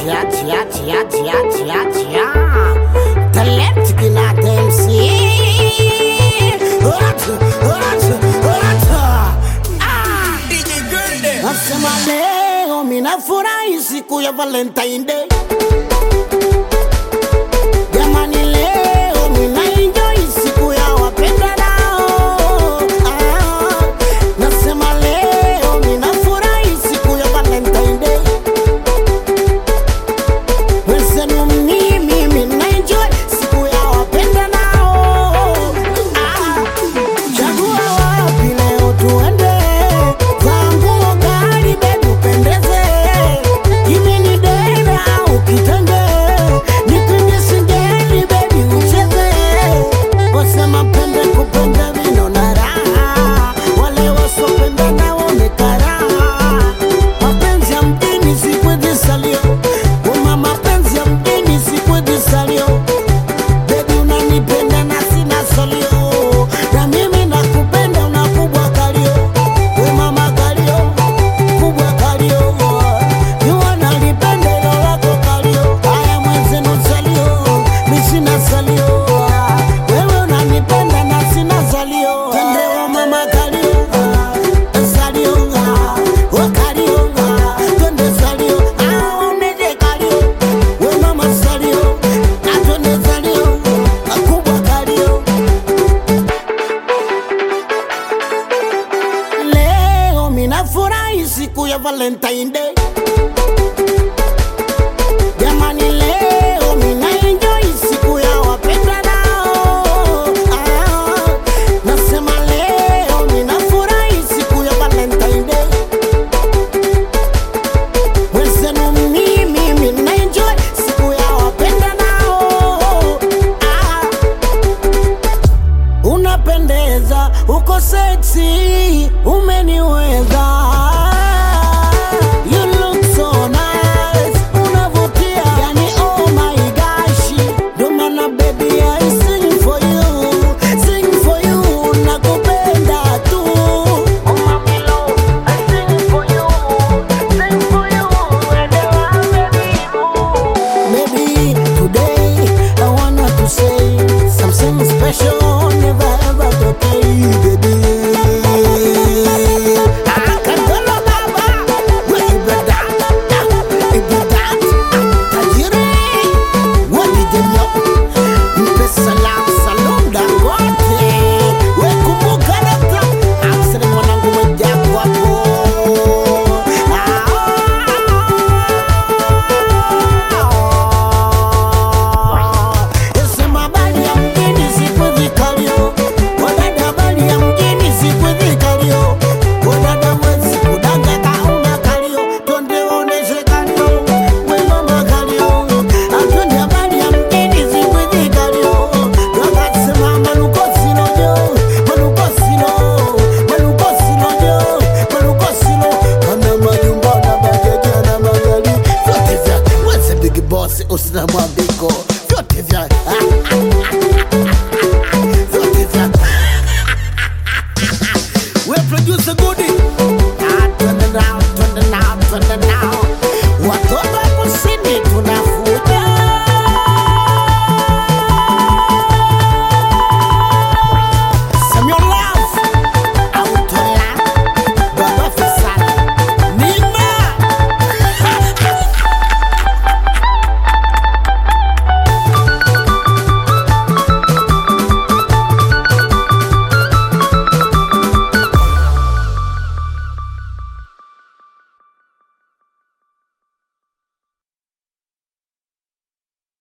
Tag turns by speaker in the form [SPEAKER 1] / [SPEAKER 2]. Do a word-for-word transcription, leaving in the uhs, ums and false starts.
[SPEAKER 1] tia, tia, tia, tia, tia, tia. Talent kina D M C. Hot, hot, hot. Ah.
[SPEAKER 2] D J Girl.
[SPEAKER 1] Nasema leo mina furahi siku ya Valentine Day. Jamani leo mina enjoy siku ya wapendanao. Ah. Nasema leo mina furahi siku ya Valentine Day. Wesenu mimi mina enjoy siku ya wapendanao. Ah. Chagua wapi leo tuende. Vaa nguo kali baby upendeze. Kimi ni dera au kitenge. Nipinde singeli baby ucheze. Wasema pende kupenda vino na raha. Wale wasopenda na wamekara. Mapenzi ya mjini sikwezi salio. Uma mapenzi ya mjini sikwezi salio. Baby unanipenda na sina salio. Na mimi nakupenda unakubwa kalio. We mama kalio, kubwa kalio. You wanalipenda hilo lako kalio. Haya mwenzenu salio, mi sina salio. Wewe unanipenda na sina salio. Twende wa mama kalio, salio, wa kalio. Twende salio, ah unende kalio. We mama salio, na twende salio, kubwa kalio. Leo mina furahi siku ya Valentine Day. Jamani leo mina enjoy siku ya wapendanao. Ah, nasema leo mina furahi siku ya Valentine Day. Wesenu mimi mina enjoy siku ya wapendanao. Ah, unapendeza, uko sexy, umeniweza.